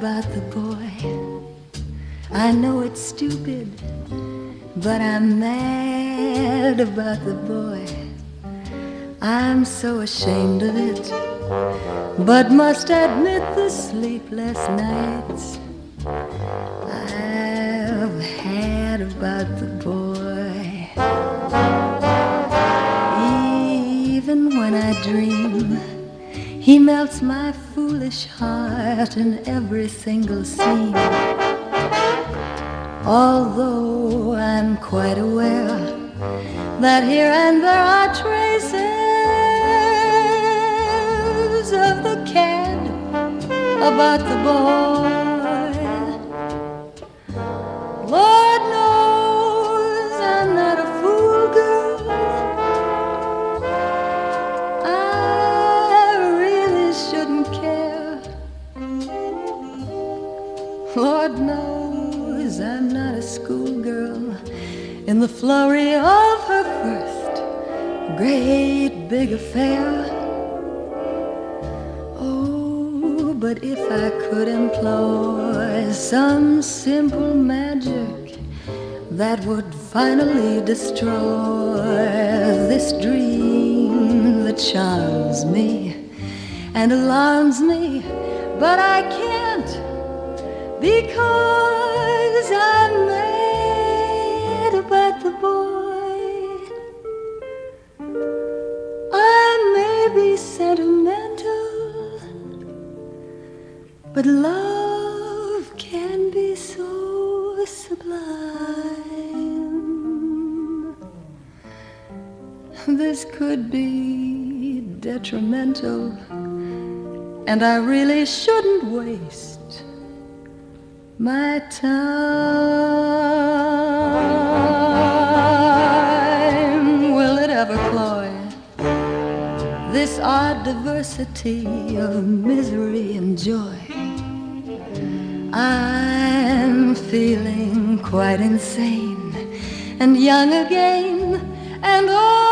about the boy. I know it's stupid, but I'm mad about the boy. I'm so ashamed of it, but must admit the sleepless nights I've had about the boy. Even when I dream, he melts my foolish heart in every single scene. Although I'm quite aware that here and there are traces of the cad about the boy. Lord knows I'm not a fool, girl. I really shouldn't care. Lord knows I'm not a schoolgirl in the flurry of her first great big affair. Oh, but if I could employ some simple magic that would finally destroy this dream that charms me and alarms me, but I can't because I'm mad about the boy. I may be sentimental, but love can be so sublime. This could be detrimental, and I really shouldn't waste my time. Will it ever cloy this odd diversity of misery and joy? I'm feeling quite insane and young again, and oh,